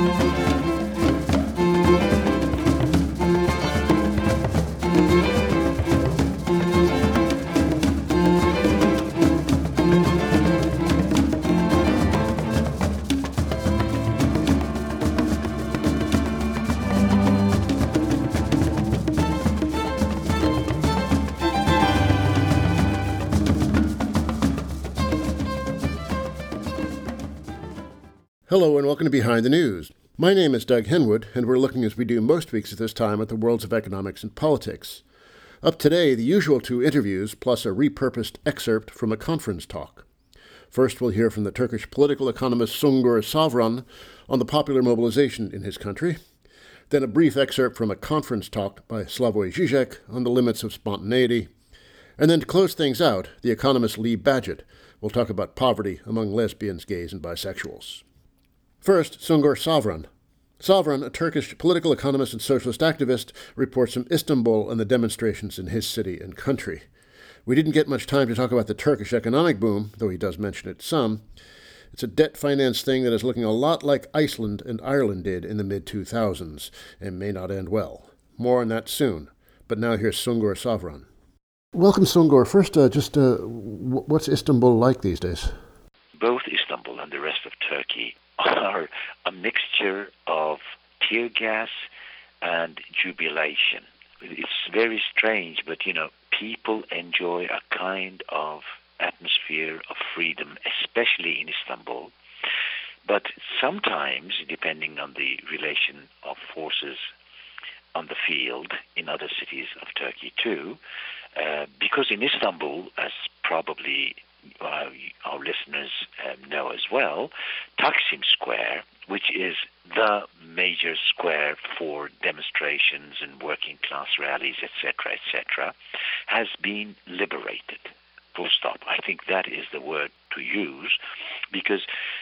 Hello and welcome to Behind the News. My name is Doug Henwood, and we're looking as we do most weeks at this time at the worlds of economics and politics. Up today, the usual two interviews plus a repurposed excerpt from a conference talk. First, we'll hear from the Turkish political economist Sungur Savran on the popular mobilization in his country. Then a brief excerpt from a conference talk by Slavoj Žižek on the limits of spontaneity. And then to close things out, the economist Lee Badgett will talk about poverty among lesbians, gays, and bisexuals. First, Sungur Savran. Savran, a Turkish political economist and socialist activist, reports from Istanbul and the demonstrations in his city and country. We didn't get much time to talk about the Turkish economic boom, though he does mention it some. It's a debt-financed thing that is looking a lot like Iceland and Ireland did in the mid-2000s, and may not end well. More on that soon. But now here's Sungur Savran. Welcome, Sungur. First, what's Istanbul like these days? Both Istanbul and the rest of Turkey are a mixture of tear gas and jubilation. It's very strange, but, people enjoy a kind of atmosphere of freedom, especially in Istanbul. But sometimes, depending on the relation of forces on the field in other cities of Turkey too, because in Istanbul, as probably our listeners know as well, Taksim Square, which is the major square for demonstrations and working class rallies, etc., has been liberated. Full stop. I think that is the word to use, because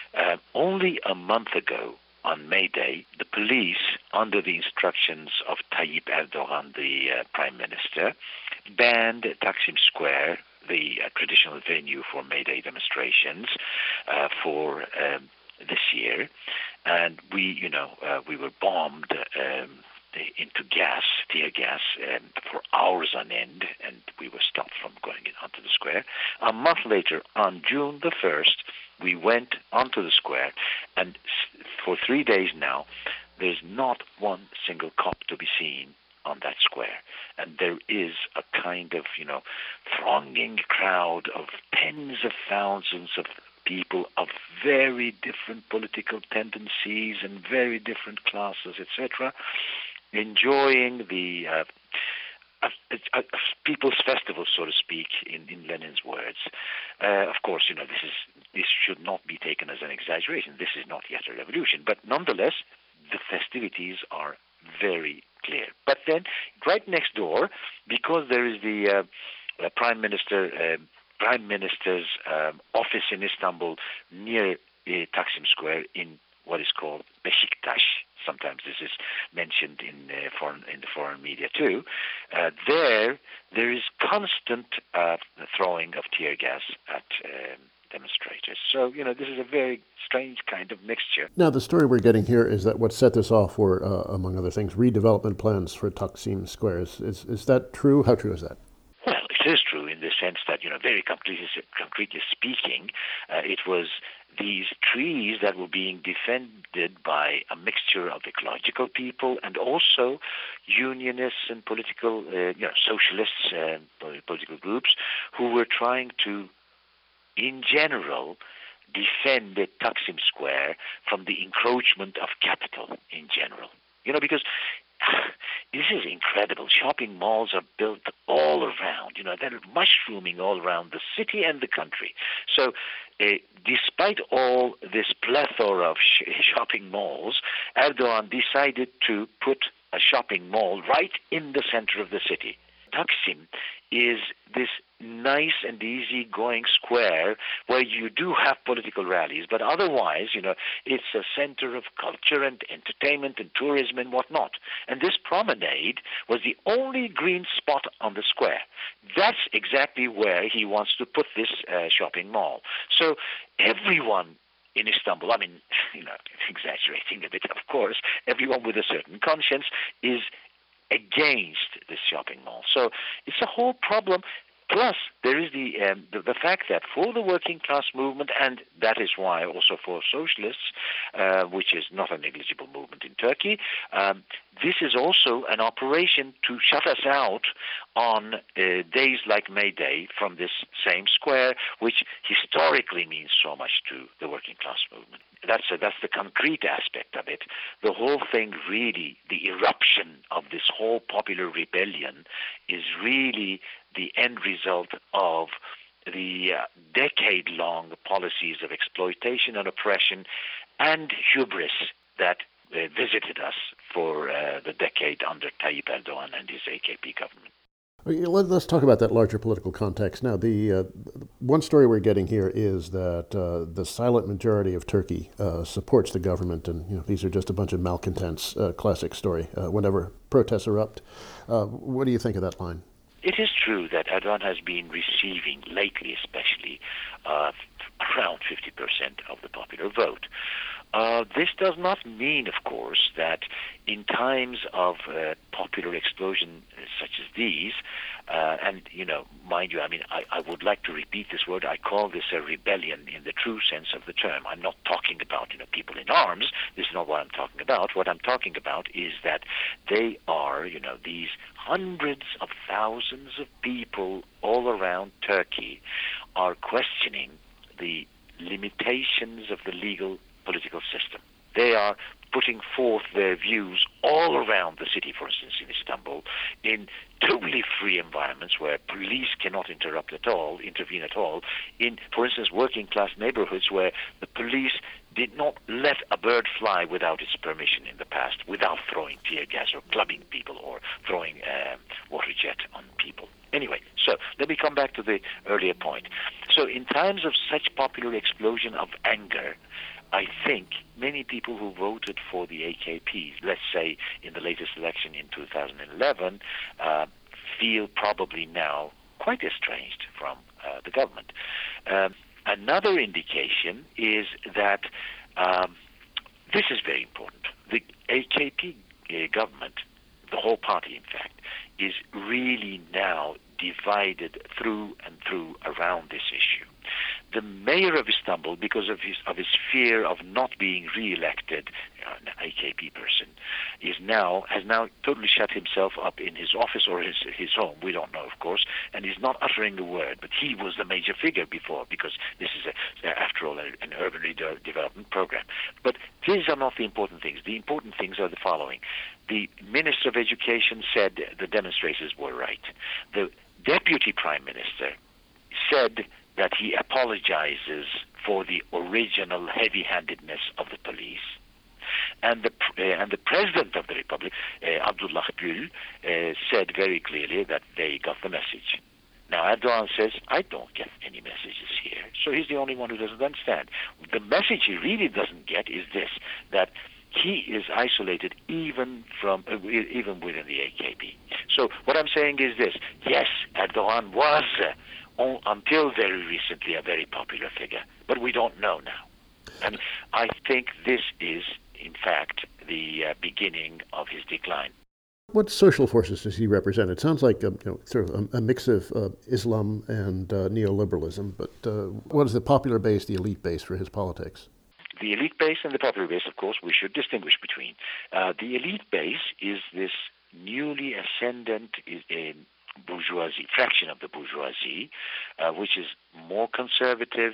only a month ago, on May Day, the police, under the instructions of Tayyip Erdogan, the Prime Minister, banned Taksim Square, the traditional venue for May Day demonstrations, for this year. And we were bombed into tear gas, for hours on end, and we were stopped from going onto the square. A month later, on June the 1st, we went onto the square, and for 3 days now, there's not one single cop to be seen on that square. And there is a kind of, thronging crowd of tens of thousands of people of very different political tendencies and very different classes, etc., enjoying the a people's festival, so to speak, in Lenin's words. Of course, this should not be taken as an exaggeration. This is not yet a revolution, but nonetheless, the festivities are very clear. But then, right next door, because there is the Prime Minister's office in Istanbul near Taksim Square in what is called Beşiktaş. Sometimes this is mentioned in the foreign media too. There is constant throwing of tear gas at demonstrators. So, this is a very strange kind of mixture. Now, the story we're getting here is that what set this off were, among other things, redevelopment plans for Taksim Square. Is that true? How true is that? Well, it is true in the sense that, very concretely speaking, it was these trees that were being defended by a mixture of ecological people and also unionists and political, socialists and political groups who were trying to, in general, defend the Taksim Square from the encroachment of capital in general. Because this is incredible. Shopping malls are built all around. They're mushrooming all around the city and the country. So despite all this plethora of shopping malls, Erdogan decided to put a shopping mall right in the center of the city. Taksim is this nice and easy-going square where you do have political rallies, but otherwise, it's a center of culture and entertainment and tourism and whatnot. And this promenade was the only green spot on the square. That's exactly where he wants to put this shopping mall. So everyone in Istanbul, I mean, exaggerating a bit, of course, everyone with a certain conscience is against this shopping mall. So it's a whole problem. Plus, there is the fact that for the working class movement, and that is why also for socialists, which is not a negligible movement in Turkey, this is also an operation to shut us out on days like May Day from this same square, which historically means so much to the working class movement. That's the concrete aspect of it. The whole thing really, the eruption of this whole popular rebellion is really the end result of the decade-long policies of exploitation and oppression and hubris that visited us for the decade under Tayyip Erdogan and his AKP government. Let's talk about that larger political context now. The one story we're getting here is that the silent majority of Turkey supports the government, and these are just a bunch of malcontents. Classic story. Whenever protests erupt, what do you think of that line? It is true that Erdogan has been receiving, lately especially, around 50% of the popular vote. This does not mean, of course, that in times of popular explosion such as these, and, mind you, I would like to repeat this word. I call this a rebellion in the true sense of the term. I'm not talking about, people in arms. This is not what I'm talking about. What I'm talking about is that they are, these hundreds of thousands of people all around Turkey are questioning the limitations of the legal political system. They are putting forth their views all around the city, for instance, in Istanbul, in totally free environments where police cannot intervene at all, in, for instance, working class neighborhoods where the police did not let a bird fly without its permission in the past, without throwing tear gas or clubbing people or throwing water jet on people. Anyway, so let me come back to the earlier point. So in times of such popular explosion of anger, I think many people who voted for the AKP, let's say in the latest election in 2011, feel probably now quite estranged from the government. Another indication is that this is very important. The AKP government, the whole party in fact, is really now divided through and through around this issue. The mayor of Istanbul, because of his fear of not being re-elected, an AKP person, has now totally shut himself up in his office or his home. We don't know, of course, and he's not uttering a word. But he was the major figure before, because this is, after all, an urban development program. But these are not the important things. The important things are the following: the Minister of Education said the demonstrators were right. The Deputy Prime Minister said that he apologizes for the original heavy-handedness of the police. And the President of the Republic, Abdullah Gül, said very clearly that they got the message. Now Erdogan says, I don't get any messages here. So he's the only one who doesn't understand. The message he really doesn't get is this, that he is isolated even within the AKP. So what I'm saying is this: yes, Erdogan was until very recently a very popular figure, but we don't know now. And I think this is, in fact, the beginning of his decline. What social forces does he represent? It sounds like sort of a mix of Islam and neoliberalism, but what is the popular base, the elite base for his politics? The elite base and the popular base, of course, we should distinguish between. The elite base is this newly ascendant bourgeoisie, fraction of the bourgeoisie, which is more conservative,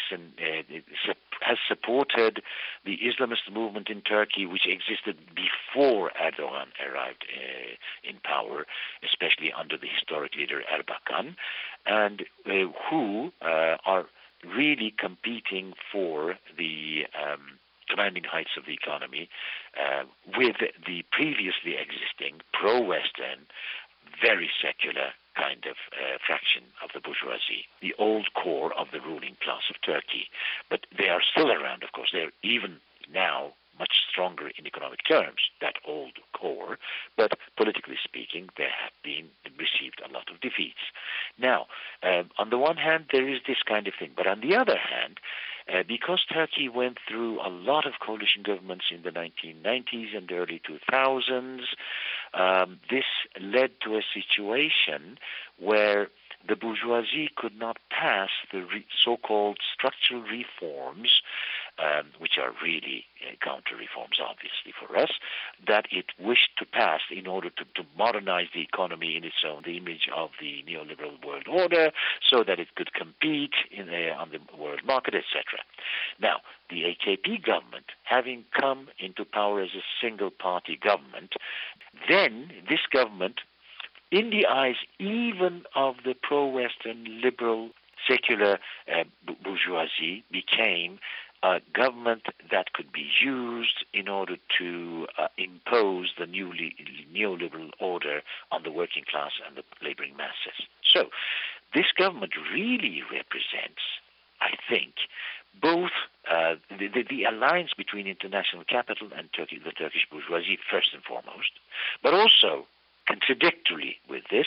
has supported the Islamist movement in Turkey, which existed before Erdogan arrived in power, especially under the historic leader Erbakan, and who are really competing for the commanding heights of the economy with the previously existing pro-Western, very secular kind of fraction of the bourgeoisie, the old core of the ruling class of Turkey. But they are still around, of course. They're even now much stronger in economic terms, that old core, but politically speaking, they have received a lot of defeats. Now, on the one hand, there is this kind of thing, but on the other hand, because Turkey went through a lot of coalition governments in the 1990s and the early 2000s, this led to a situation where the bourgeoisie could not pass the so-called structural reforms, which are really counter-reforms, obviously, for us, that it wished to pass in order to modernize the economy in its own, the image of the neoliberal world order, so that it could compete on the world market, etc. Now, the AKP government, having come into power as a single-party government, then this government, in the eyes even of the pro-Western, liberal, secular bourgeoisie, became a government that could be used in order to impose the neoliberal order on the working class and the laboring masses. So this government really represents, I think, both the alliance between international capital and the Turkish bourgeoisie, first and foremost, but also, contradictory with this,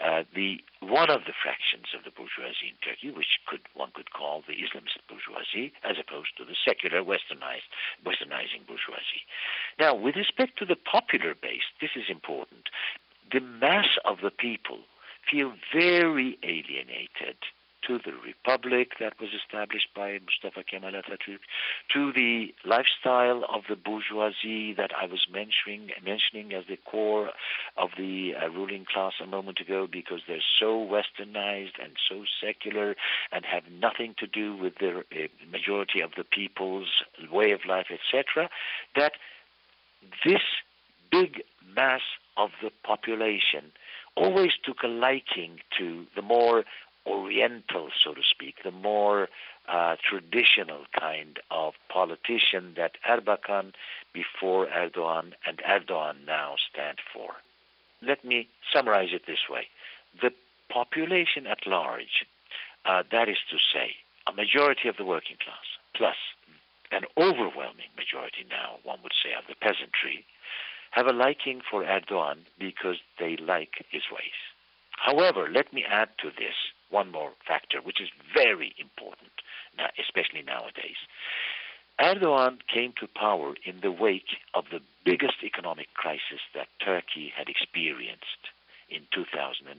one of the fractions of the bourgeoisie in Turkey, which one could call the Islamist bourgeoisie, as opposed to the secular westernizing bourgeoisie. Now, with respect to the popular base, this is important. The mass of the people feel very alienated to the republic that was established by Mustafa Kemal Atatürk, to the lifestyle of the bourgeoisie that I was mentioning as the core of the ruling class a moment ago, because they're so westernized and so secular and have nothing to do with the majority of the people's way of life, etc., that this big mass of the population always took a liking to the more oriental, so to speak, the more traditional kind of politician that Erbakan before Erdogan and Erdogan now stand for. Let me summarize it this way. The population at large, that is to say, a majority of the working class, plus an overwhelming majority now, one would say, of the peasantry, have a liking for Erdogan because they like his ways. However, let me add to this one more factor, which is very important, especially nowadays. Erdogan came to power in the wake of the biggest economic crisis that Turkey had experienced in 2001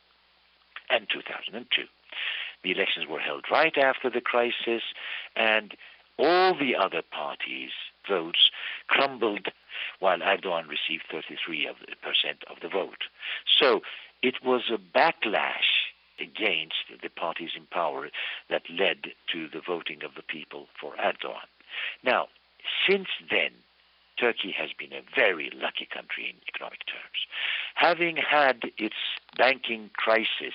and 2002. The elections were held right after the crisis, and all the other parties' votes crumbled while Erdogan received 33% of the vote. So it was a backlash against the parties in power that led to the voting of the people for Erdogan. Now, since then, Turkey has been a very lucky country in economic terms. Having had its banking crisis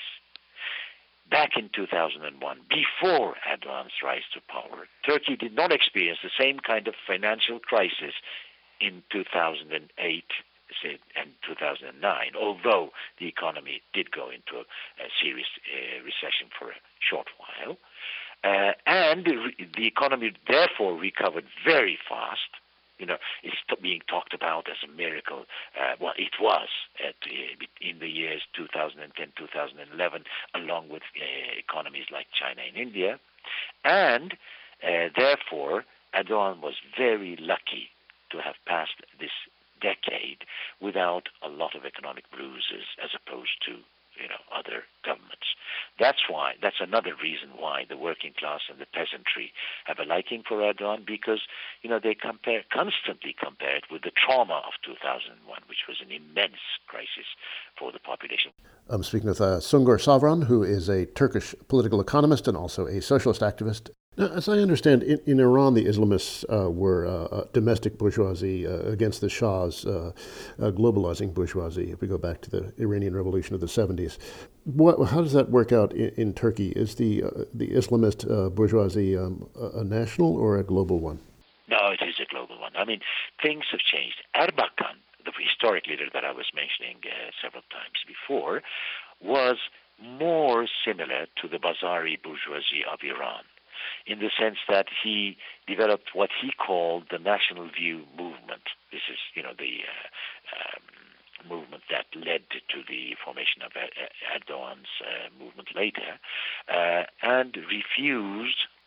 back in 2001, before Erdogan's rise to power, Turkey did not experience the same kind of financial crisis in 2008 and 2009, although the economy did go into a serious recession for a short while. And the economy therefore recovered very fast. It's being talked about as a miracle. Well, it was in the years 2010, 2011, along with economies like China and India. And therefore, Erdogan was very lucky to have passed this decade without a lot of economic bruises as opposed to other governments. That's another reason why the working class and the peasantry have a liking for Erdogan, because they constantly compare it with the trauma of 2001, which was an immense crisis for the population. I'm speaking with Sungur Savran, who is a Turkish political economist and also a socialist activist. Now, as I understand, in Iran, the Islamists were domestic bourgeoisie against the Shah's globalizing bourgeoisie, if we go back to the Iranian Revolution of the 70s. How does that work out in Turkey? Is the Islamist bourgeoisie a national or a global one? No, it is a global one. I mean, things have changed. Erbakan, the historic leader that I was mentioning several times before, was more similar to the Bazari bourgeoisie of Iran, in the sense that he developed what he called the National View movement. This is, the movement that led to the formation of Erdogan's movement later, and refused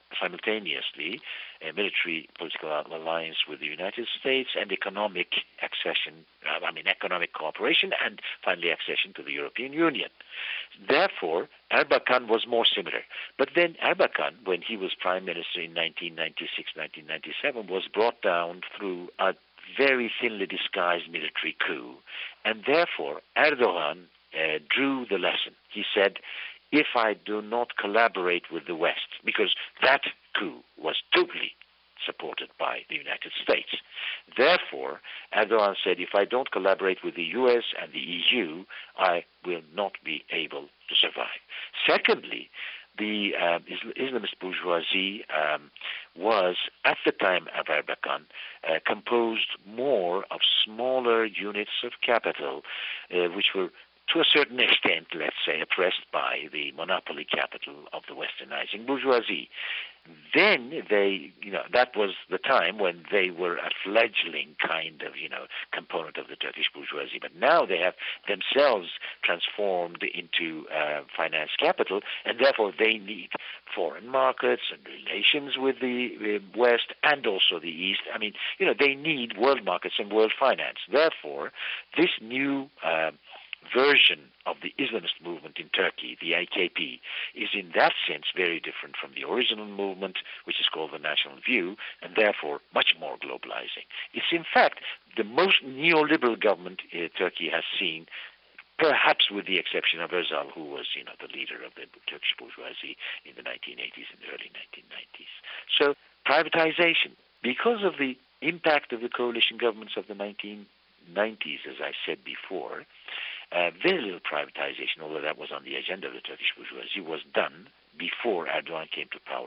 simultaneously a military political alliance with the United States and economic cooperation, and finally accession to the European Union. Therefore, Erbakan was more similar. But then Erbakan, when he was prime minister in 1996, 1997, was brought down through a very thinly disguised military coup. And therefore, Erdogan drew the lesson. He said, if I do not collaborate with the West, because that coup was totally supported by the United States. Therefore, Erdogan said, if I don't collaborate with the US and the EU, I will not be able to survive. Secondly, the Islamist bourgeoisie was, at the time of Erbakan, composed more of smaller units of capital, which were to a certain extent, let's say, oppressed by the monopoly capital of the westernizing bourgeoisie. Then that was the time when they were a fledgling kind of, component of the Turkish bourgeoisie. But now they have themselves transformed into finance capital, and therefore they need foreign markets and relations with the West and also the East. They need world markets and world finance. Therefore, this new version of the Islamist movement in Turkey, the AKP, is in that sense very different from the original movement, which is called the National View, and therefore much more globalizing. It's in fact the most neoliberal government Turkey has seen, perhaps with the exception of Özal, who was the leader of the Turkish bourgeoisie in the 1980s and early 1990s. So privatization, because of the impact of the coalition governments of the 1990s, as I said before, very little privatization, although that was on the agenda of the Turkish bourgeoisie, was done before Erdogan came to power.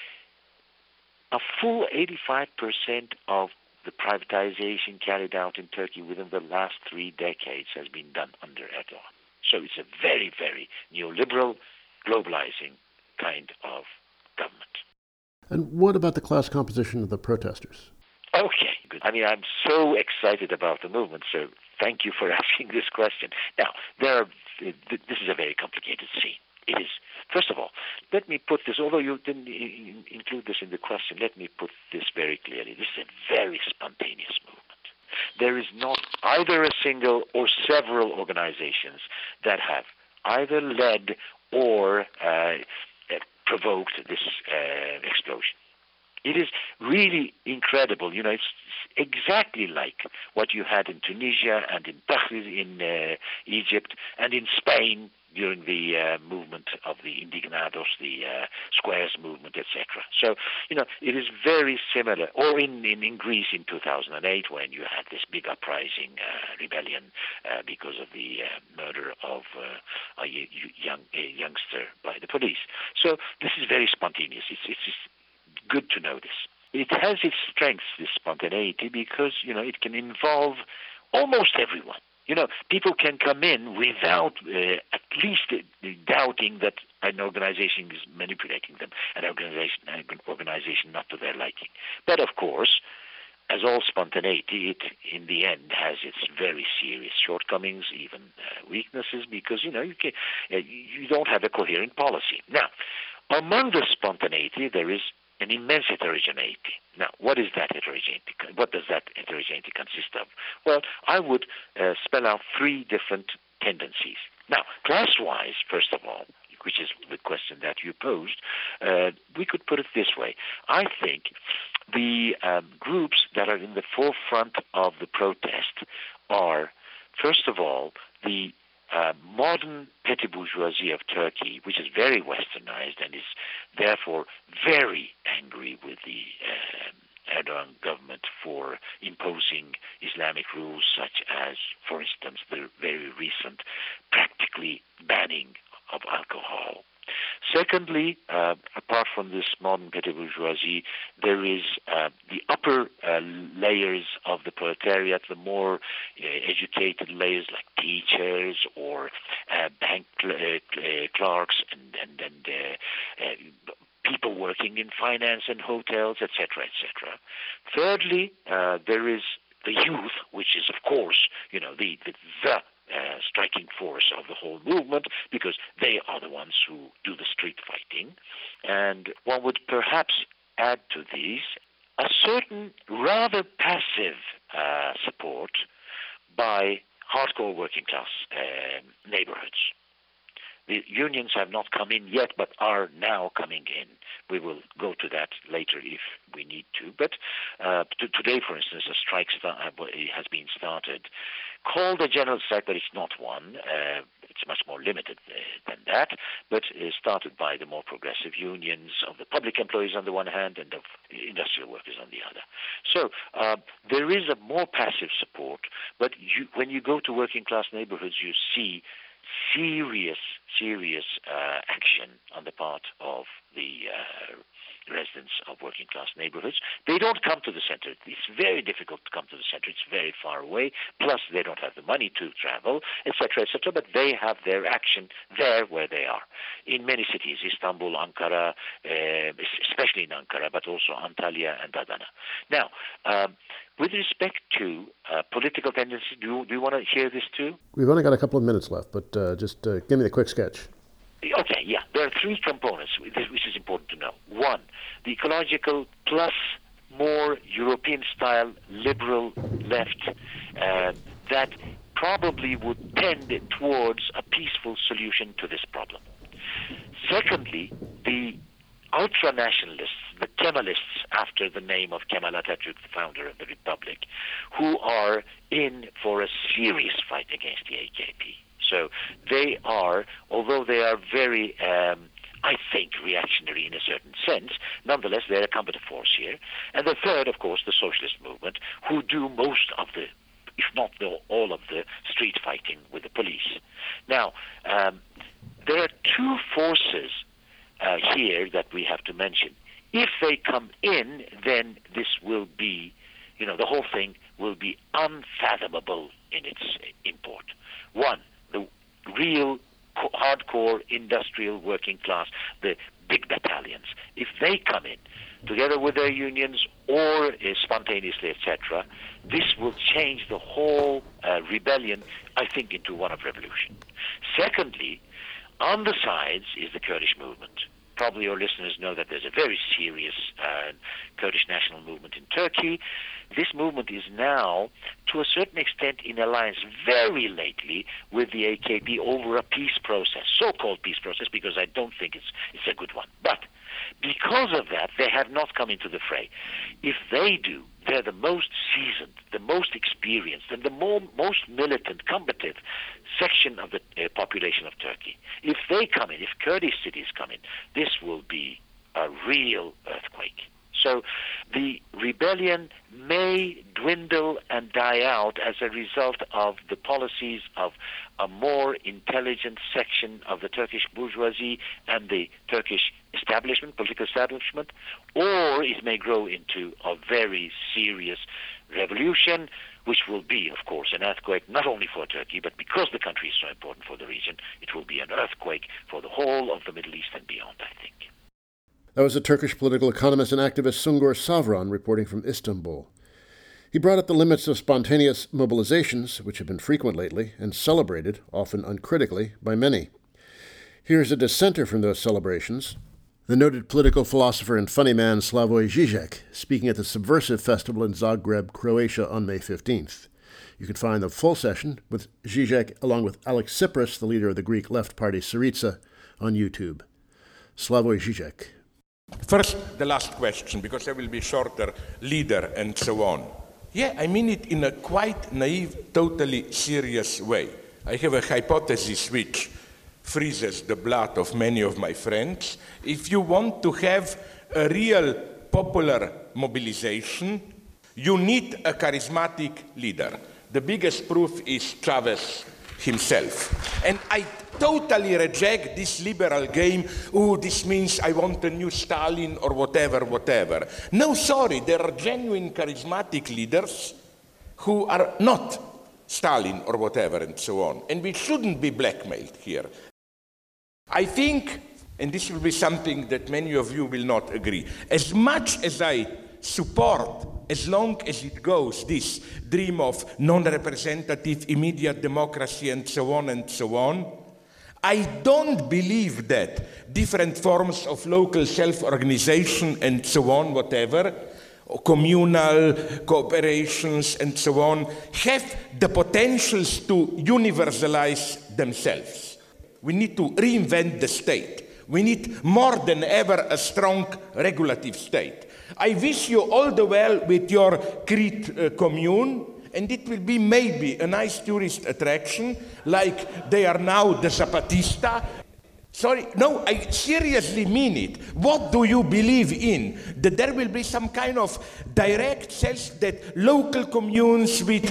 A full 85% of the privatization carried out in Turkey within the last 3 decades has been done under Erdogan. So it's a very, very neoliberal, globalizing kind of government. And what about the class composition of the protesters? Okay, good. I'm so excited about the movement, so thank you for asking this question. Now, this is a very complicated scene. It is. First of all, let me put this, although you didn't include this in the question, let me put this very clearly. This is a very spontaneous movement. There is not either a single or several organizations that have either led or provoked this explosion. It is really incredible. It's exactly like what you had in Tunisia and in Tahrir in Egypt and in Spain during the movement of the Indignados, the Squares movement, etc. So, it is very similar. Or in Greece in 2008 when you had this big uprising, rebellion because of the murder of a youngster by the police. So this is very spontaneous. It's good to know this. It has its strengths, this spontaneity, because, it can involve almost everyone. People can come in without at least doubting that an organization is manipulating them, an organization not to their liking. But of course, as all spontaneity, it in the end has its very serious shortcomings, even weaknesses, because, you don't have a coherent policy. Now, among the spontaneity, there is an immense heterogeneity. Now, what is that heterogeneity? What does that heterogeneity consist of? Well, I would spell out 3 different tendencies. Now, class-wise, first of all, which is the question that you posed, we could put it this way. I think the groups that are in the forefront of the protest are, first of all, the modern petty bourgeoisie of Turkey, which is very westernized and is therefore very angry with the Erdogan government for imposing Islamic rules such as, for instance, the very recent practically banning of alcohol. Secondly, apart from this modern petty bourgeoisie, there is the upper layers of the proletariat, the more educated layers like teachers or bank clerks and people working in finance and hotels, etc., etc. Thirdly, there is the youth, which is, of course, the striking force of the whole movement, because they are the ones who do the street fighting. And one would perhaps add to these a certain rather passive support by hardcore working class neighborhoods. The unions have not come in yet, but are now coming in. We will go to that later if we need to. But today, for instance, a strike has been started, called a general strike, but it's not one. It's much more limited than that, but started by the more progressive unions of the public employees on the one hand and of industrial workers on the other. So there is a more passive support, but when you go to working class neighborhoods, you see serious action on the part of the residents of working class neighborhoods. They don't come to the center. It's very difficult to come to the center. It's very far away. Plus, they don't have the money to travel, etc., etc., but they have their action there where they are. In many cities, Istanbul, Ankara, especially in Ankara, but also Antalya and Adana. Now, with respect to political tendencies, do you want to hear this too? We've only got a couple of minutes left, but just give me the quick sketch. Okay, yeah. There are three components which is important to know. One, the ecological plus more European-style liberal left that probably would tend towards a peaceful solution to this problem. Secondly, the ultra-nationalists, the Kemalists, after the name of Kemal Atatürk, the founder of the Republic, who are in for a serious fight against the AKP. So they are, although they are very, I think, reactionary in a certain sense, nonetheless they're a combative force here. And the third, of course, the socialist movement, who do most of the, if not all of the street fighting with the police. Now, there are two forces here that we have to mention. If they come in, then this will be, the whole thing will be unfathomable in its import. One, the real hardcore industrial working class, the big battalions, if they come in, together with their unions or spontaneously, etc., this will change the whole rebellion, I think, into one of revolution. Secondly, on the sides is the Kurdish movement. Probably your listeners know that there's a very serious Kurdish national movement in Turkey. This movement is now, to a certain extent, in alliance very lately with the AKP over a peace process, so-called peace process, because I don't think it's a good one. But because of that, they have not come into the fray. If they do, they're the most seasoned, the most experienced, and the most militant, combative section of the population of Turkey. If they come in, if Kurdish cities come in, this will be a real earthquake. So the rebellion may dwindle and die out as a result of the policies of a more intelligent section of the Turkish bourgeoisie and the Turkish establishment, political establishment, or it may grow into a very serious revolution, which will be, of course, an earthquake not only for Turkey, but because the country is so important for the region, it will be an earthquake for the whole of the Middle East and beyond, I think. That was the Turkish political economist and activist Sungur Savran reporting from Istanbul. He brought up the limits of spontaneous mobilizations, which have been frequent lately and celebrated, often uncritically, by many. Here's a dissenter from those celebrations, the noted political philosopher and funny man Slavoj Žižek, speaking at the Subversive Festival in Zagreb, Croatia on May 15th. You can find the full session with Žižek along with Alex Tsipras, the leader of the Greek left party Syriza, on YouTube. Slavoj Žižek. First, the last question, because I will be shorter, leader and so on. Yeah, I mean it in a quite naive, totally serious way. I have a hypothesis which freezes the blood of many of my friends. If you want to have a real popular mobilization, you need a charismatic leader. The biggest proof is Chavez himself. And I totally reject this liberal game, this means I want a new Stalin or whatever. No, sorry, there are genuine charismatic leaders who are not Stalin or whatever and so on. And we shouldn't be blackmailed here. I think, and this will be something that many of you will not agree, as much as I support, as long as it goes, this dream of non-representative, immediate democracy, and so on and so on. I don't believe that different forms of local self-organization and so on, whatever, communal cooperations and so on, have the potentials to universalize themselves. We need to reinvent the state. We need more than ever a strong regulative state. I wish you all the well with your Crete commune, and it will be maybe a nice tourist attraction, like they are now the Zapatista. Sorry, no, I seriously mean it. What do you believe in? That there will be some kind of direct sense that local communes with...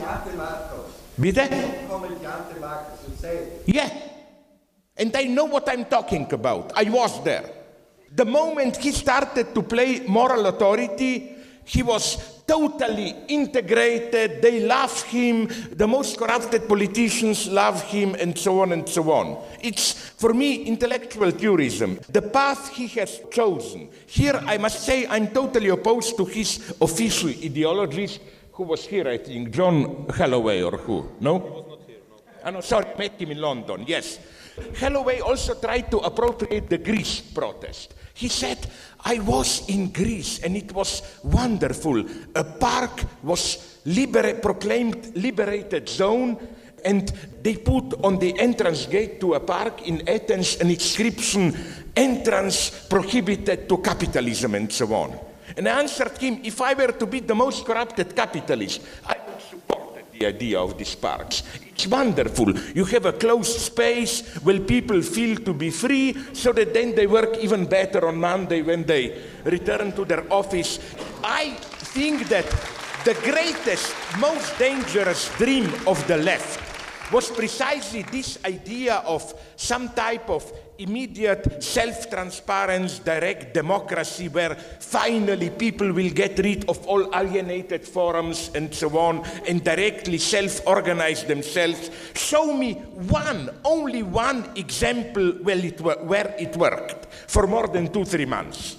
Yeah. And I know what I'm talking about. I was there. The moment he started to play moral authority, he was totally integrated. They love him. The most corrupted politicians love him, and so on and so on. It's, for me, intellectual tourism. The path he has chosen. Here, I must say, I'm totally opposed to his official ideologist, who was here, I think, John Holloway or who? No? He was not here, no. Oh, no, sorry, I met him in London, yes. Holloway also tried to appropriate the Greece protest. He said, I was in Greece and it was wonderful. A park was proclaimed liberated zone, and they put on the entrance gate to a park in Athens an inscription, entrance prohibited to capitalism, and so on. And I answered him, if I were to be the most corrupted capitalist, I would support the idea of these parks. It's wonderful. You have a closed space where people feel to be free, so that then they work even better on Monday when they return to their office. I think that the greatest, most dangerous dream of the left was precisely this idea of some type of immediate self-transparent direct democracy where finally people will get rid of all alienated forums and so on and directly self-organize themselves. Show me only one example where it worked for more than 2-3 months.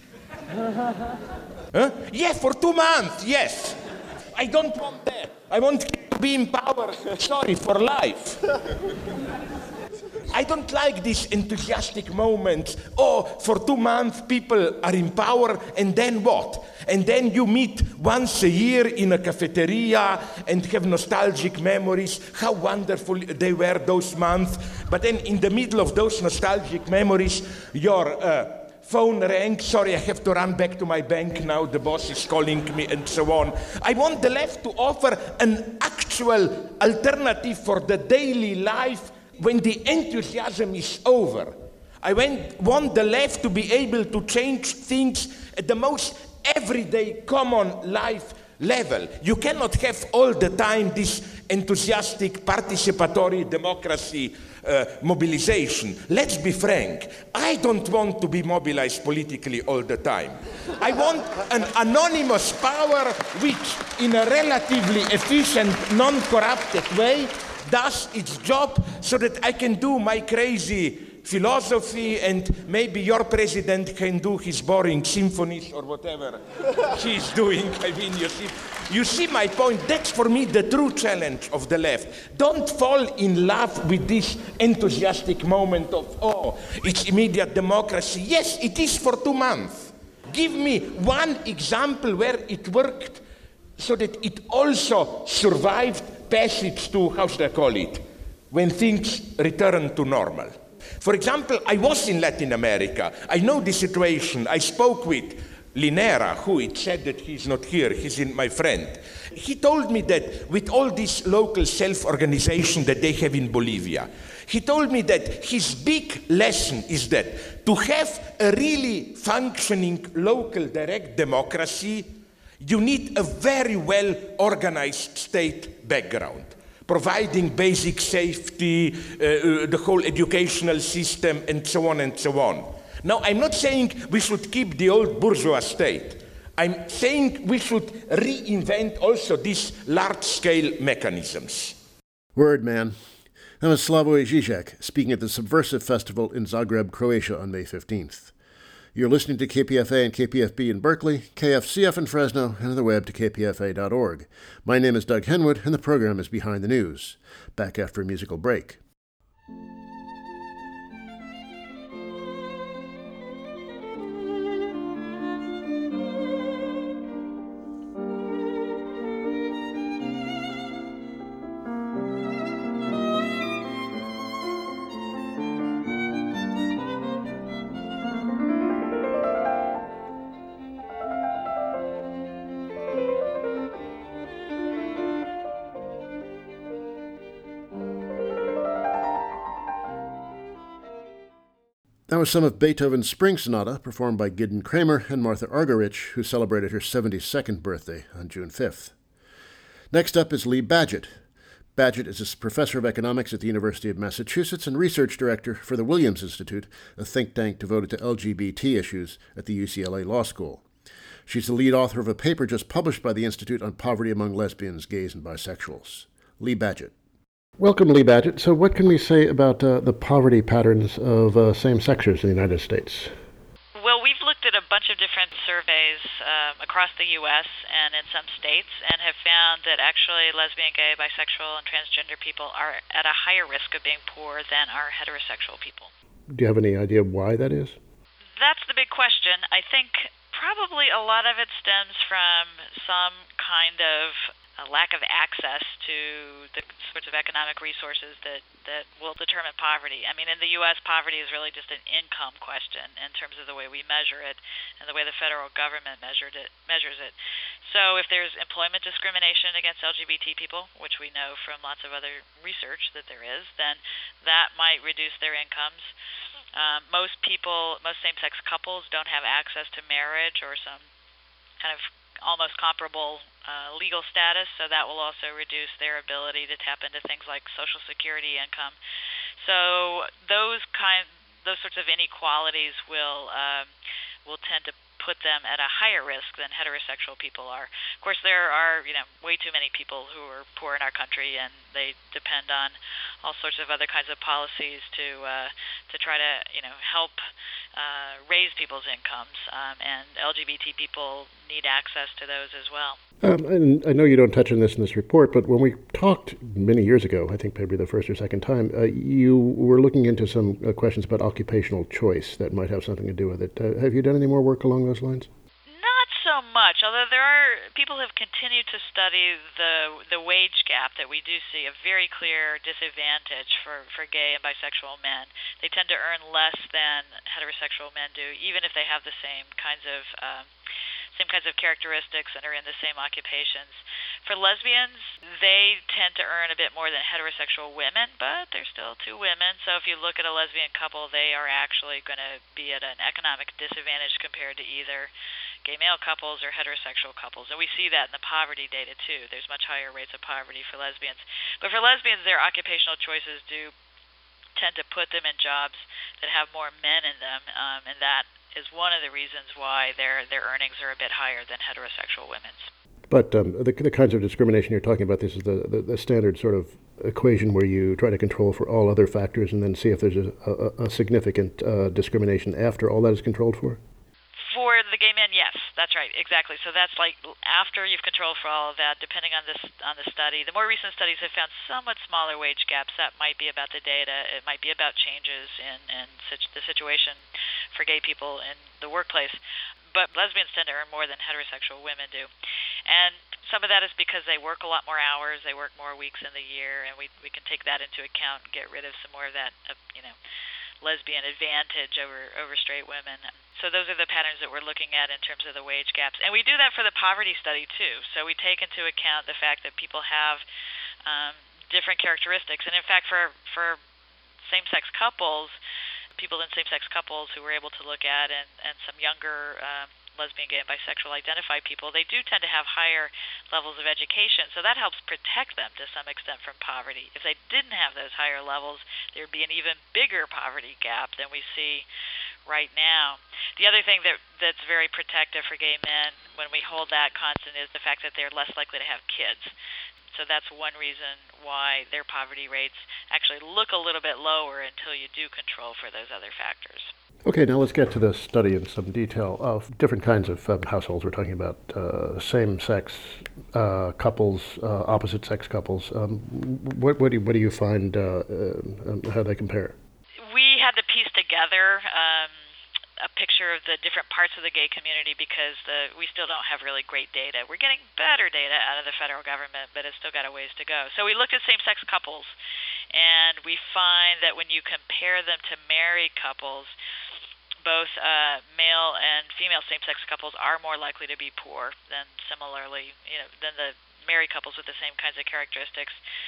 Huh? Yeah, for 2 months, yes. I don't want that. I want to be in power, for life. I don't like this enthusiastic moment. Oh, for 2 months people are in power, and then what? And then you meet once a year in a cafeteria and have nostalgic memories, how wonderful they were those months. But then in the middle of those nostalgic memories, your phone rang. Sorry, I have to run back to my bank now. The boss is calling me, and so on. I want the left to offer an actual alternative for the daily life when the enthusiasm is over. I want the left to be able to change things at the most everyday common life level. You cannot have all the time this enthusiastic participatory democracy mobilization. Let's be frank. I don't want to be mobilized politically all the time. I want an anonymous power which, in a relatively efficient, non-corrupted way, does its job so that I can do my crazy philosophy and maybe your president can do his boring symphonies or whatever he's doing. I mean, you see my point. That's for me the true challenge of the left. Don't fall in love with this enthusiastic moment of, oh, it's immediate democracy. Yes, it is for 2 months. Give me one example where it worked so that it also survived passage to, how should I call it, when things return to normal. For example, I was in Latin America. I know the situation. I spoke with Linera, who it said that he's not here. He's my friend. He told me that with all this local self-organization that they have in Bolivia, he told me that his big lesson is that to have a really functioning local direct democracy, you need a very well-organized state background, providing basic safety, the whole educational system, and so on and so on. Now, I'm not saying we should keep the old bourgeois state. I'm saying we should reinvent also these large-scale mechanisms. Word, man. That was Slavoj Žižek speaking at the Subversive Festival in Zagreb, Croatia on May 15th. You're listening to KPFA and KPFB in Berkeley, KFCF in Fresno, and on the web to kpfa.org. My name is Doug Henwood, and the program is Behind the News. Back after a musical break. That was some of Beethoven's Spring Sonata, performed by Gideon Kramer and Martha Argerich, who celebrated her 72nd birthday on June 5th. Next up is Lee Badgett. Badgett is a professor of economics at the University of Massachusetts and research director for the Williams Institute, a think tank devoted to LGBT issues at the UCLA Law School. She's the lead author of a paper just published by the Institute on poverty among lesbians, gays, and bisexuals. Lee Badgett. Welcome, Lee Badgett. So what can we say about the poverty patterns of same-sexers in the United States? Well, we've looked at a bunch of different surveys across the U.S. and in some states and have found that actually lesbian, gay, bisexual, and transgender people are at a higher risk of being poor than are heterosexual people. Do you have any idea why that is? That's the big question. I think probably a lot of it stems from some kind of a lack of access to the sorts of economic resources that will determine poverty. I mean, in the U.S., poverty is really just an income question in terms of the way we measure it and the way the federal government measures it. So if there's employment discrimination against LGBT people, which we know from lots of other research that there is, then that might reduce their incomes. Most same-sex couples don't have access to marriage or some kind of almost comparable legal status, so that will also reduce their ability to tap into things like Social Security income. So those sorts of inequalities will tend to put them at a higher risk than heterosexual people are. Of course, there are way too many people who are poor in our country, and they depend on all sorts of other kinds of policies to try to help raise people's incomes, and LGBT people need access to those as well. And I know you don't touch on this in this report, but when we talked many years ago, I think maybe the first or second time, you were looking into some questions about occupational choice that might have something to do with it. Have you done any more work along those lines? Not so much, although people have continued to study the wage gap that we do see, a very clear disadvantage for gay and bisexual men. They tend to earn less than heterosexual men do, even if they have the same kinds of characteristics and are in the same occupations. For lesbians, they tend to earn a bit more than heterosexual women, but they're still two women. So if you look at a lesbian couple, they are actually going to be at an economic disadvantage compared to either gay male couples or heterosexual couples. And we see that in the poverty data, too. There's much higher rates of poverty for lesbians. But for lesbians, their occupational choices do tend to put them in jobs that have more men in them, and that is one of the reasons why their earnings are a bit higher than heterosexual women's. But the kinds of discrimination you're talking about, this is the standard sort of equation where you try to control for all other factors and then see if there's a significant discrimination after all that is controlled for? For the gay men, yes, that's right, exactly. So that's like after you've controlled for all of that, depending on the study. The more recent studies have found somewhat smaller wage gaps. That might be about the data. It might be about changes in the situation for gay people in the workplace. But lesbians tend to earn more than heterosexual women do. And some of that is because they work a lot more hours, they work more weeks in the year, and we can take that into account and get rid of some more of that, lesbian advantage over straight women. So those are the patterns that we're looking at in terms of the wage gaps. And we do that for the poverty study, too. So we take into account the fact that people have different characteristics. And in fact, for same-sex couples, people in same-sex couples who we're able to look at and some younger lesbian, gay, and bisexual identified people, they do tend to have higher levels of education. So that helps protect them to some extent from poverty. If they didn't have those higher levels, there would be an even bigger poverty gap than we see right now. The other thing that's very protective for gay men when we hold that constant is the fact that they're less likely to have kids. So that's one reason why their poverty rates actually look a little bit lower until you do control for those other factors. Okay, now let's get to the study in some detail of different kinds of households. We're talking about same-sex couples, opposite-sex couples. What do you find, how they compare? We had to piece together a picture of the different parts of the gay community because we still don't have really great data. We're getting better data out of the federal government, but it's still got a ways to go. So we looked at same-sex couples, and we find that when you compare them to married couples, both male and female same-sex couples are more likely to be poor than than the married couples with the same kinds of characteristics.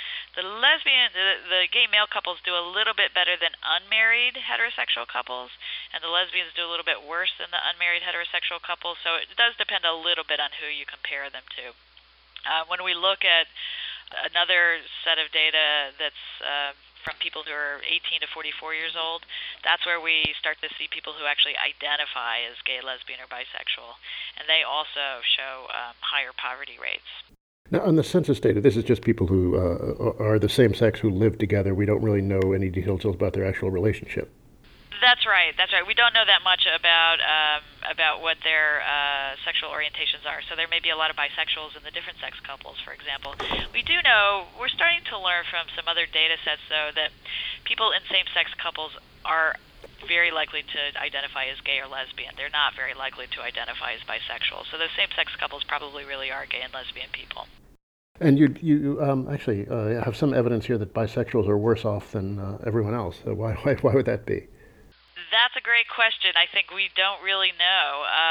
The gay male couples do a little bit better than unmarried heterosexual couples, and the lesbians do a little bit worse than the unmarried heterosexual couples. So it does depend a little bit on who you compare them to. When we look at another set of data that's from people who are 18 to 44 years old, that's where we start to see people who actually identify as gay, lesbian, or bisexual, and they also show higher poverty rates. Now, on the census data, this is just people who are the same sex who live together. We don't really know any details about their actual relationship. That's right. We don't know that much about what their sexual orientations are. So there may be a lot of bisexuals in the different sex couples, for example. We do know, we're starting to learn from some other data sets, though, that people in same-sex couples are very likely to identify as gay or lesbian. They're not very likely to identify as bisexual. So those same-sex couples probably really are gay and lesbian people. And you actually have some evidence here that bisexuals are worse off than everyone else. Why would that be? That's a great question. I think we don't really know.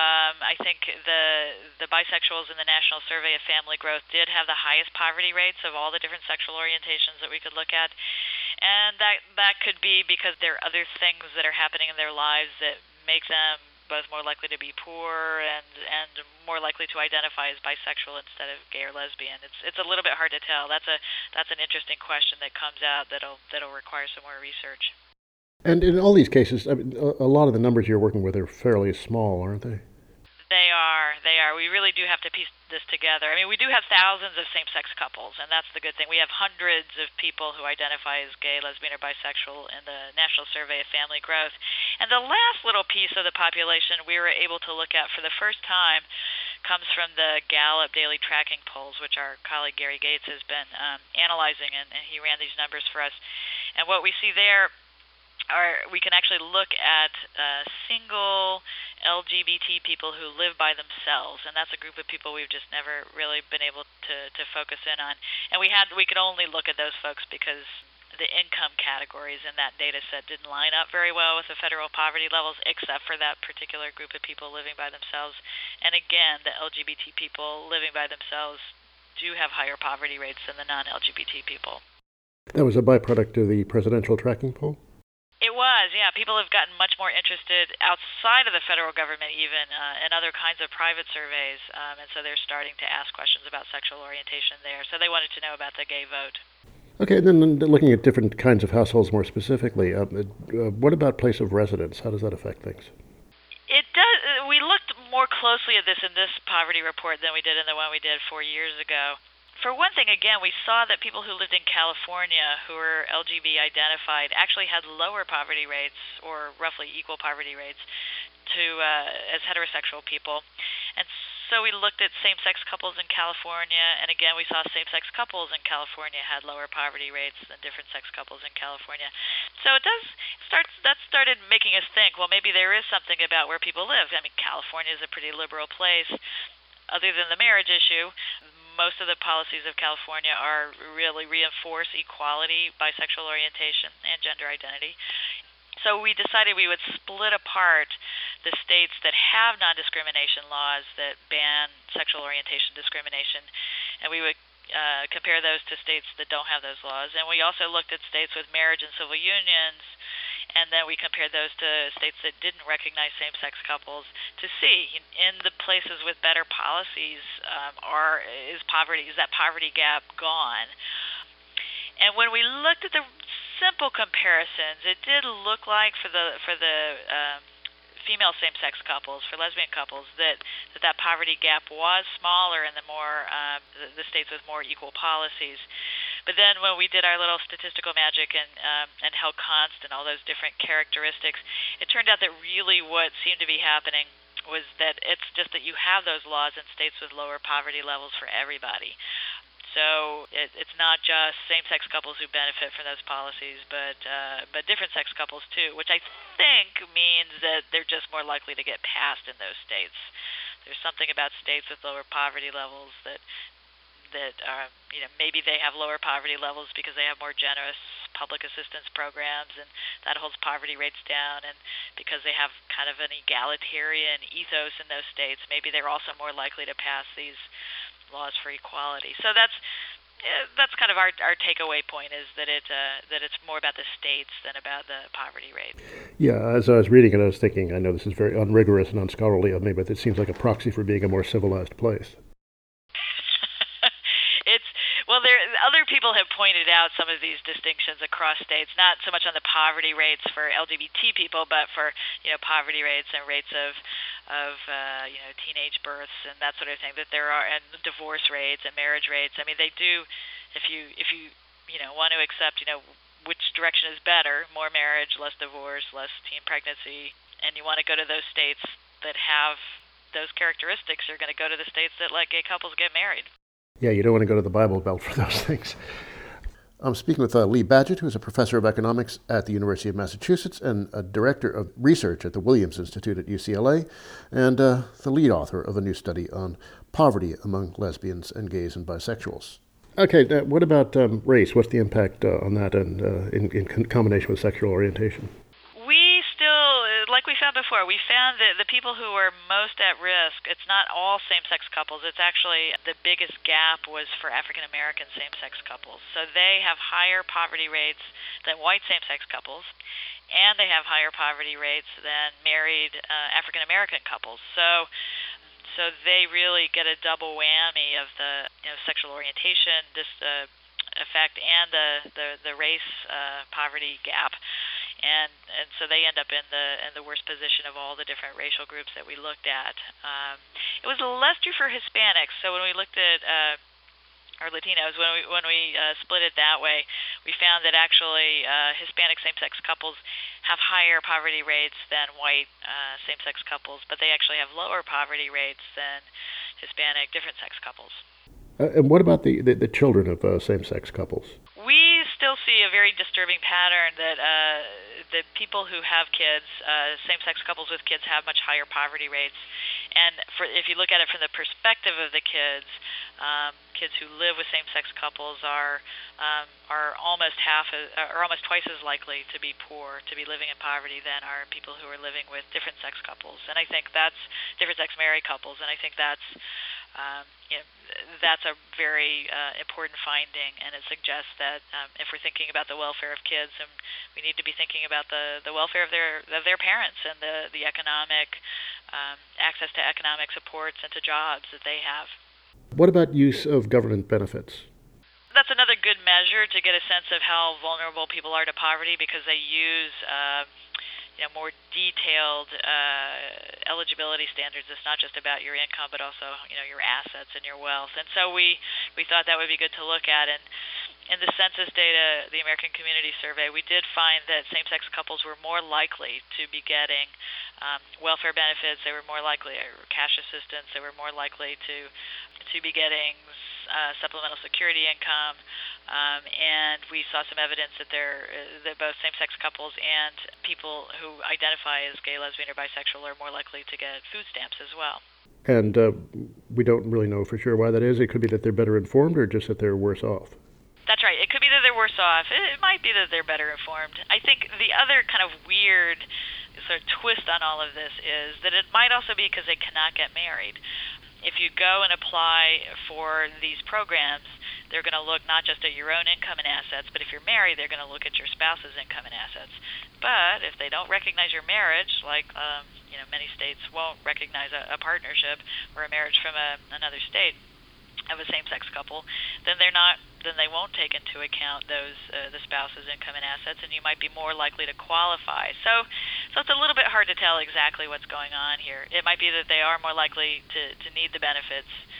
I think the bisexuals in the National Survey of Family Growth did have the highest poverty rates of all the different sexual orientations that we could look at. And that could be because there are other things that are happening in their lives that make them both more likely to be poor and more likely to identify as bisexual instead of gay or lesbian. It's a little bit hard to tell. That's an interesting question that comes out that'll require some more research. And in all these cases, I mean, a lot of the numbers you're working with are fairly small, aren't they? They are. We really do have to piece this together. I mean, we do have thousands of same-sex couples, and that's the good thing. We have hundreds of people who identify as gay, lesbian, or bisexual in the National Survey of Family Growth. And the last little piece of the population we were able to look at for the first time comes from the Gallup daily tracking polls, which our colleague Gary Gates has been analyzing, and he ran these numbers for us. And what we see there we can actually look at single LGBT people who live by themselves, and that's a group of people we've just never really been able to focus in on. And we could only look at those folks because the income categories in that data set didn't line up very well with the federal poverty levels, except for that particular group of people living by themselves. And again, the LGBT people living by themselves do have higher poverty rates than the non-LGBT people. That was a byproduct of the presidential tracking poll? It was, yeah. People have gotten much more interested outside of the federal government even in other kinds of private surveys, and so they're starting to ask questions about sexual orientation there. So they wanted to know about the gay vote. Okay, and then looking at different kinds of households more specifically, what about place of residence? How does that affect things? It does. We looked more closely at this in this poverty report than we did in the one we did 4 years ago. For one thing, again, we saw that people who lived in California who were LGBT identified actually had lower poverty rates, or roughly equal poverty rates, as heterosexual people. And so we looked at same-sex couples in California, and again, we saw same-sex couples in California had lower poverty rates than different-sex couples in California. So that started making us think, well, maybe there is something about where people live. I mean, California is a pretty liberal place. Other than the marriage issue, most of the policies of California are really reinforce equality, bisexual orientation, and gender identity. So we decided we would split apart the states that have non-discrimination laws that ban sexual orientation discrimination, and we would compare those to states that don't have those laws. And we also looked at states with marriage and civil unions, and then we compared those to states that didn't recognize same-sex couples to see in the places with better policies is that poverty gap gone. And when we looked at the simple comparisons, it did look like for the female same-sex couples, for lesbian couples, that poverty gap was smaller in the states with more equal policies. But then when we did our little statistical magic and held constant all those different characteristics, it turned out that really what seemed to be happening was that it's just that you have those laws in states with lower poverty levels for everybody. So it's not just same-sex couples who benefit from those policies, but different-sex couples too, which I think means that they're just more likely to get passed in those states. There's something about states with lower poverty levels that maybe they have lower poverty levels because they have more generous public assistance programs, and that holds poverty rates down. And because they have kind of an egalitarian ethos in those states, maybe they're also more likely to pass these laws for equality. So that's kind of our takeaway point, is that it's more about the states than about the poverty rate. Yeah, as I was reading it, I was thinking, I know this is very unrigorous and unscholarly of me, but it seems like a proxy for being a more civilized place. Other people have pointed out some of these distinctions across states, not so much on the poverty rates for LGBT people, but for poverty rates and rates of teenage births and that sort of thing that there are, and divorce rates and marriage rates. I mean, they do. If you want to accept which direction is better, more marriage, less divorce, less teen pregnancy, and you want to go to those states that have those characteristics, you're going to go to the states that let gay couples get married. Yeah, you don't want to go to the Bible Belt for those things. I'm speaking with Lee Badgett, who is a professor of economics at the University of Massachusetts and a director of research at the Williams Institute at UCLA, and the lead author of a new study on poverty among lesbians and gays and bisexuals. Okay, what about race? What's the impact on that and in combination with sexual orientation? Like we found before, we found that the people who were most at risk, it's not all same-sex couples. It's actually the biggest gap was for African-American same-sex couples. So they have higher poverty rates than white same-sex couples, and they have higher poverty rates than married African-American couples. So they really get a double whammy of the sexual orientation effect and the race poverty gap. And so they end up in the worst position of all the different racial groups that we looked at. It was less true for Hispanics. So when we looked at or Latinos, when we split it that way, we found that actually Hispanic same-sex couples have higher poverty rates than white same-sex couples, but they actually have lower poverty rates than Hispanic different-sex couples. And what about the children of same-sex couples? We still see a very disturbing pattern that the people who have kids, same-sex couples with kids, have much higher poverty rates. And if you look at it from the perspective of the kids, kids who live with same-sex couples are almost twice as likely to be poor, to be living in poverty, than are people who are living with different-sex couples. And I think that's different-sex married couples. And I think that's that's a very important finding, and it suggests that if we're thinking about the welfare of kids, we need to be thinking about the welfare of their parents and the economic access to economic supports and to jobs that they have. What about use of government benefits? That's another good measure to get a sense of how vulnerable people are to poverty, because they use more detailed eligibility standards. It's not just about your income, but also your assets and your wealth. And so we thought that would be good to look at. And in the census data, the American Community Survey, we did find that same-sex couples were more likely to be getting welfare benefits. They were more likely, or cash assistance. They were more likely to be getting supplemental security income, and we saw some evidence that both same-sex couples and people who identify as gay, lesbian, or bisexual are more likely to get food stamps as well. And we don't really know for sure why that is. It could be that they're better informed, or just that they're worse off. That's right. It could be that they're worse off. It might be that they're better informed. I think the other kind of weird sort of twist on all of this is that it might also be because they cannot get married. If you go and apply for these programs, they're going to look not just at your own income and assets, but if you're married, they're going to look at your spouse's income and assets. But if they don't recognize your marriage, like many states won't recognize a partnership or a marriage from another state of a same-sex couple, then they won't take into account the spouse's income and assets, and you might be more likely to qualify. So it's a little bit hard to tell exactly what's going on here. It might be that they are more likely to need the benefits,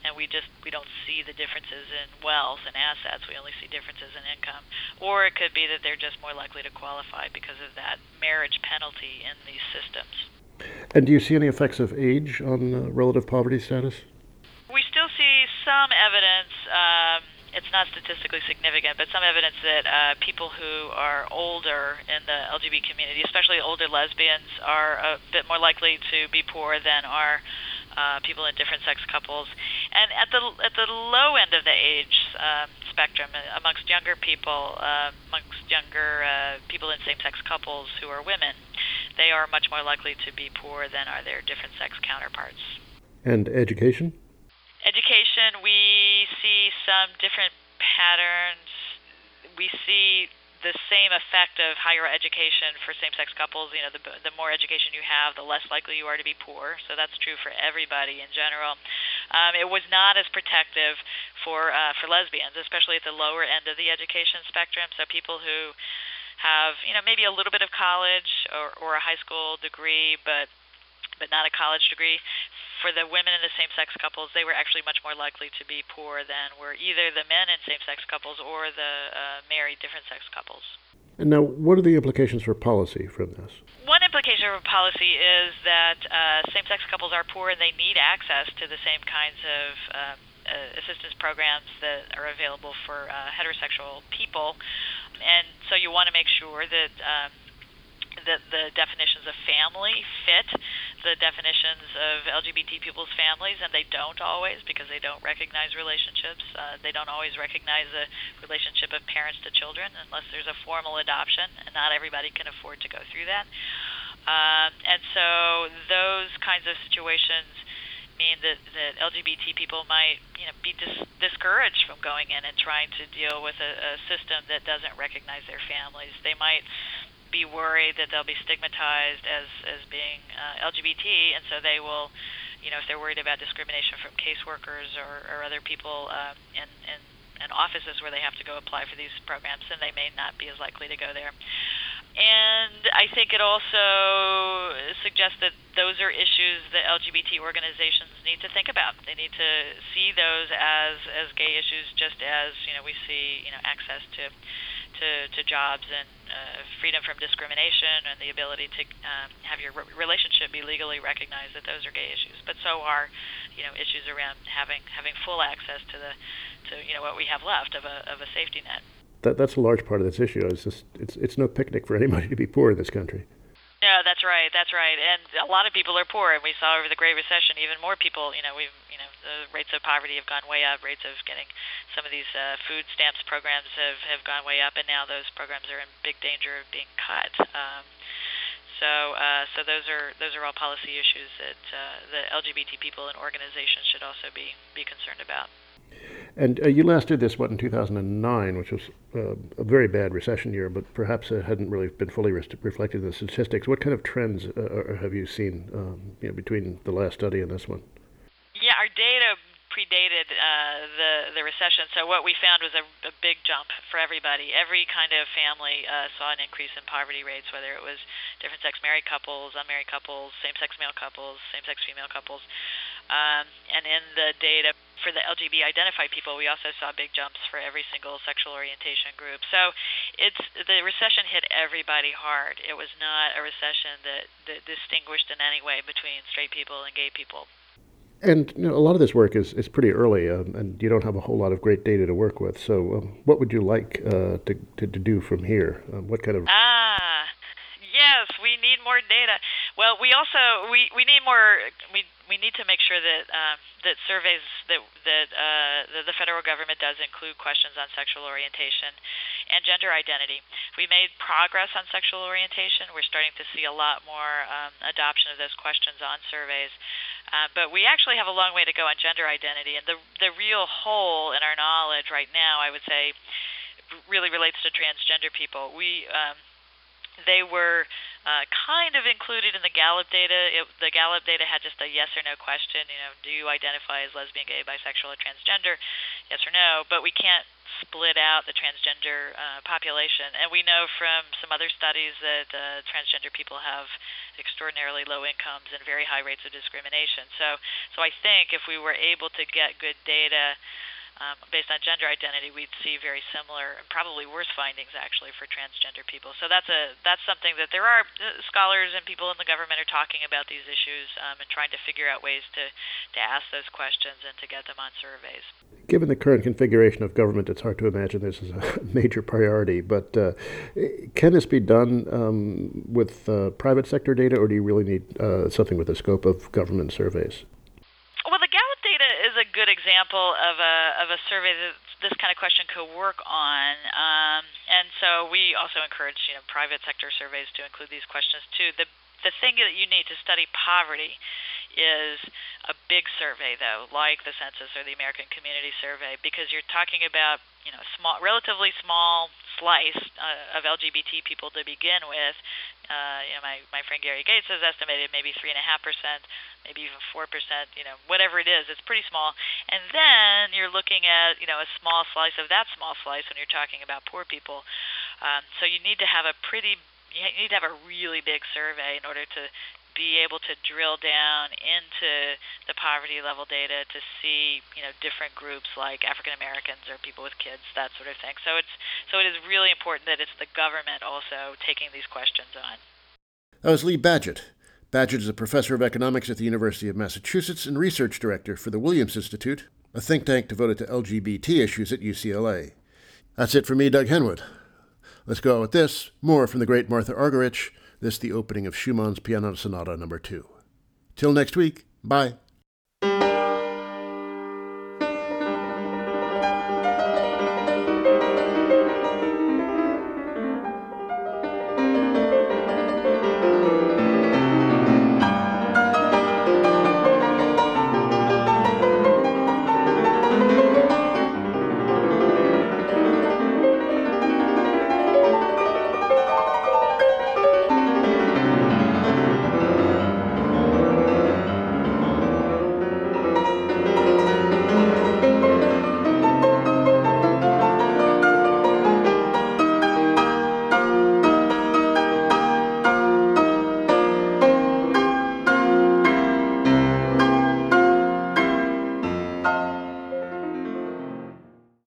and we don't see the differences in wealth and assets. We only see differences in income. Or it could be that they're just more likely to qualify because of that marriage penalty in these systems. And do you see any effects of age on relative poverty status? We still see some evidence. It's not statistically significant, but some evidence that people who are older in the LGBT community, especially older lesbians, are a bit more likely to be poor than are people in different sex couples. And at the low end of the age spectrum, amongst younger people, people in same-sex couples who are women, they are much more likely to be poor than are their different sex counterparts. And education? Education, we see some different patterns. We see the same effect of higher education for same-sex couples. You know, the more education you have, the less likely you are to be poor. So that's true for everybody in general. It was not as protective for lesbians, especially at the lower end of the education spectrum. So people who have, maybe a little bit of college or a high school degree, but not a college degree. For the women in the same-sex couples, they were actually much more likely to be poor than were either the men in same-sex couples or the married different-sex couples. And now, what are the implications for policy from this? One implication for policy is that same-sex couples are poor and they need access to the same kinds of assistance programs that are available for heterosexual people. And so you want to make sure that the definitions of family fit the definitions of LGBT people's families, and they don't always, because they don't recognize relationships. They don't always recognize the relationship of parents to children unless there's a formal adoption, and not everybody can afford to go through that. And so those kinds of situations mean that LGBT people might be discouraged from going in and trying to deal with a system that doesn't recognize their families. They might be worried that they'll be stigmatized as being LGBT, and so they will, if they're worried about discrimination from caseworkers or other people in offices where they have to go apply for these programs, then they may not be as likely to go there. And I think it also suggests that those are issues that LGBT organizations need to think about. They need to see those as gay issues, just as we see access to jobs and freedom from discrimination and the ability to have your relationship be legally recognized, that those are gay issues. But so are issues around having full access to what we have left of a safety net. That's a large part of this issue. It's no picnic for anybody to be poor in this country. No, that's right. And a lot of people are poor, and we saw over the Great Recession even more people. The rates of poverty have gone way up. Rates of getting some of these food stamps programs have gone way up, and now those programs are in big danger of being cut. So those are all policy issues that the LGBT people and organizations should also be concerned about. And you last did this, in 2009, which was a very bad recession year, but perhaps it hadn't really been fully reflected in the statistics. What kind of trends have you seen between the last study and this one? Yeah, our data predated the recession, so what we found was a big jump for everybody. Every kind of family saw an increase in poverty rates, whether it was different-sex married couples, unmarried couples, same-sex male couples, same-sex female couples. And in the data for the LGBT-identified people, we also saw big jumps for every single sexual orientation group. So the recession hit everybody hard. It was not a recession that distinguished in any way between straight people and gay people. And a lot of this work is pretty early, and you don't have a whole lot of great data to work with. So what would you like to do from here? What kind of... Yes, we need more data. Well, we also we need more. We need to make sure that that surveys that the federal government does include questions on sexual orientation and gender identity. We made progress on sexual orientation. We're starting to see a lot more adoption of those questions on surveys. But we actually have a long way to go on gender identity, and the real hole in our knowledge right now, I would say, really relates to transgender people. They were kind of included in the Gallup data. The Gallup data had just a yes or no question. Do you identify as lesbian, gay, bisexual, or transgender? Yes or no. But we can't split out the transgender population. And we know from some other studies that transgender people have extraordinarily low incomes and very high rates of discrimination. So I think if we were able to get good data based on gender identity, we'd see very similar and probably worse findings actually for transgender people. So that's something that there are scholars and people in the government are talking about these issues and trying to figure out ways to ask those questions and to get them on surveys. Given the current configuration of government, it's hard to imagine this is a major priority, but can this be done with private sector data, or do you really need something with the scope of government surveys? Well, the Gallup data is a good example of a survey that this kind of question could work on, and so we also encourage private sector surveys to include these questions too. The thing that you need to study poverty is a big survey, though, like the census or the American Community Survey, because you're talking about relatively small slice of LGBT people to begin with. My friend Gary Gates has estimated maybe 3.5%, maybe even 4%. Whatever it is, it's pretty small. And then you're looking at a small slice of that small slice when you're talking about poor people. So you need to have a really big survey in order to be able to drill down into the poverty level data to see, different groups like African Americans or people with kids, that sort of thing. So it is really important that it's the government also taking these questions on. That was Lee Badgett. Badgett is a professor of economics at the University of Massachusetts and research director for the Williams Institute, a think tank devoted to LGBT issues at UCLA. That's it for me, Doug Henwood. Let's go out with this, more from the great Martha Argerich. This the opening of Schumann's Piano Sonata No. 2. Till next week, bye.